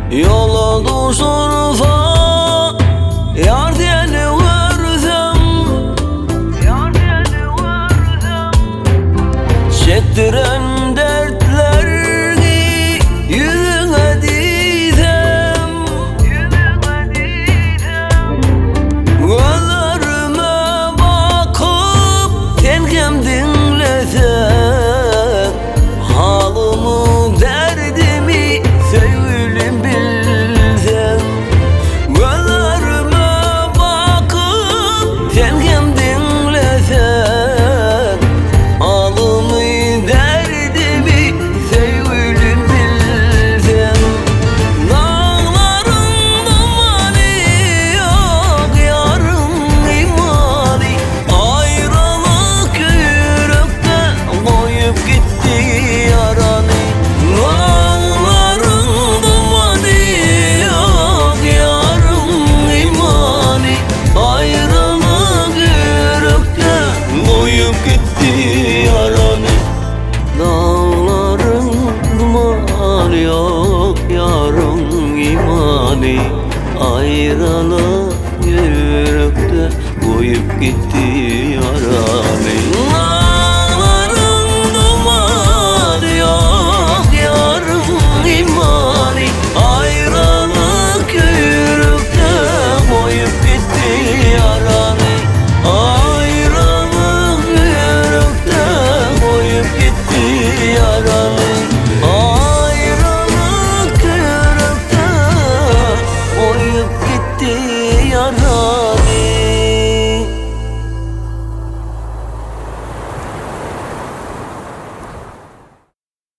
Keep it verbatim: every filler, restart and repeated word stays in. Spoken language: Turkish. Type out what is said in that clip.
Yol oldu zorfa, yar diyeni görsem, yar diyeni görsem, çektiren dertlerini yüzüne diysem, yüzüne diysem, gözlerime bakıp tenkem dinlesen, halımı derdimi sevgilim bilsen, gözlerime bakıp tenkem dinlesen, halımı derdimi sevgilim bilsen. Dağların dumanı yok yarım imani, ayrılık yürekte koyup gitti yaranı. Dağların dumanı yok yarım imani, ayrılık yürekte koyup gitti yaranı. Dağların dumanı yok yarım imani, ayrılık yürekte koyup gitti yaranı. Dağların dumanı yok yarım imani, ayrılık yürekte koyup gitti yaranı. Ayrılık yürekte koyup gitti yaranı. Ayrılık yürekte koyup gitti yaranı.